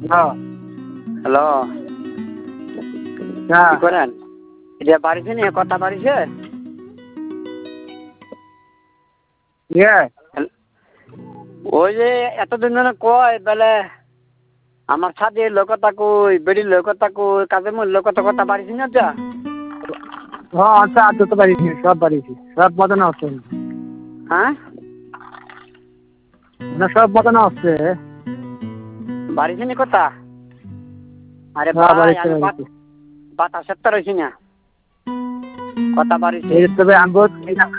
হ্যাঁ হ্যালো হ্যাঁ কি করেন এটা বাড়িছে নি কথা বাড়িছে ইয়ে ওই যে এতদিন ধরে কয় বেলে আমার সাথে লোকতা কই বেড়ির লোকতা কই কাজে মোর লোকতা কথা বাড়িছি না যা হ্যাঁ আচ্ছা আর তো পারিছি সব পারিছি সব বাজানো আছে হ্যাঁ না সব বাজানো আছে বাড়িছে নি কথা আরে হ্যাঁ ভাই বাড়িতে আমি বাড়িতে বাতাসের তো রয়েছি না কথা বাড়িছে এই তবে আঙ্গুর